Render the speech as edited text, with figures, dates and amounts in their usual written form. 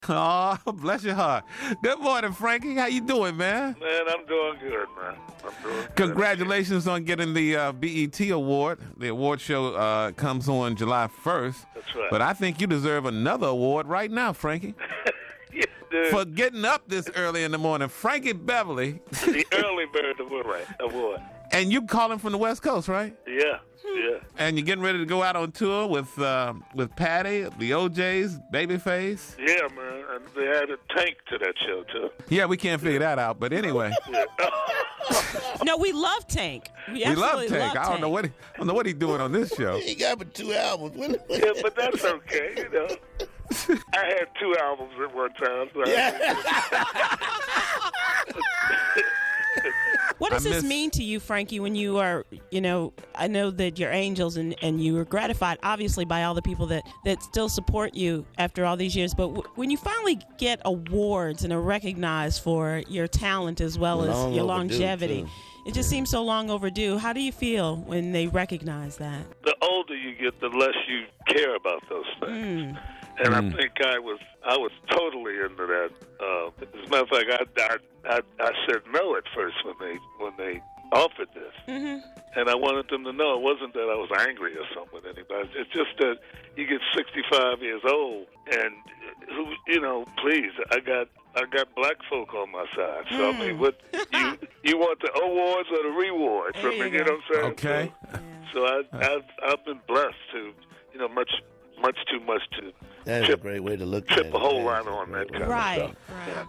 Oh, bless your heart. Good morning, Frankie. How you doing, man? Man, I'm doing good, man. I'm doing good. Congratulations on getting the BET award. The award show comes on July 1st. That's right. But I think you deserve another award right now, Frankie. Yeah, dude. For getting up this early in the morning. Frankie Beverly. The early bird award. And you calling from the West Coast, right? Yeah. And you're getting ready to go out on tour with Patty, the OJs, Babyface. Yeah, man. And they added Tank to that show, too. Yeah, we can't figure that out. But anyway. Yeah. No, we love Tank. We love absolutely Tank. I don't know what he's doing on this show. He got but 2 albums. Yeah, but that's okay, you know. I had 2 albums at one time. So What does this mean to you, Frankie, when you are, I know that you're angels and you were gratified, obviously, by all the people that still support you after all these years. But when you finally get awards and are recognized for your talent as well as your longevity, it just seems so long overdue. How do you feel when they recognize that? The older you get, the less you care about those things. And I think I was totally into that. As a matter of fact, I said no at first when they offered this, and I wanted them to know it wasn't that I was angry or something with anybody. It's just that you get 65 years old, and please, I got black folk on my side. So I mean, what you want the awards or the rewards? I mean, you know what I'm saying? Okay. So I've been blessed to, much too much to That's a great way to look at it. tip a whole lot on that kind of stuff. Right.